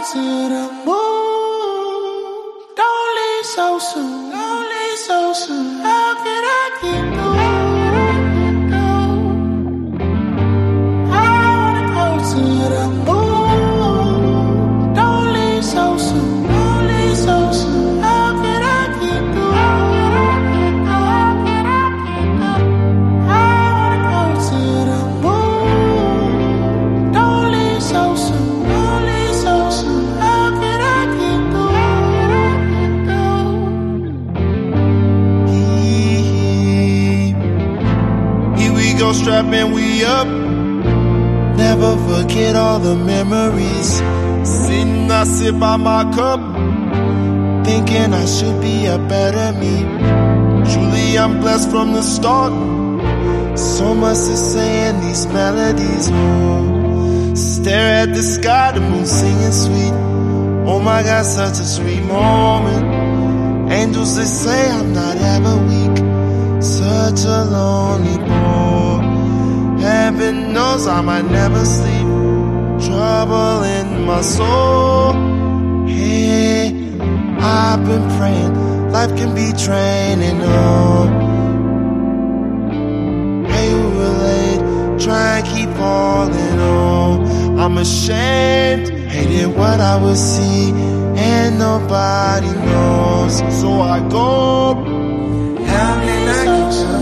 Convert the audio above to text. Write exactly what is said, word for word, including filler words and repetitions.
to the moon. Don't leave so soon, don't leave so soon. How can I keep going? I wanna go to the moon. Don't leave so soon, don't leave so soon. How can I keep going? I wanna go to the moon. Don't leave so soon, don't leave so soon. How can I keep going? Here we go, strapping, we up. Never forget all the memories. Sitting, I sit by my cup, thinking I should be a better me. Truly, I'm blessed from the start. So much to say in these melodies. Oh, stare at the sky, the moon singing sweet. Oh my God, such a sweet moment. Angels, they say I'm not ever weak. Such a lonely boy. Heaven knows I might never sleep. Trouble in my soul. Hey, I've been praying life can be training. Oh, hey, who relate? Try and keep falling on. I'm ashamed, hated what I would see, and nobody knows. So I go. How can I keep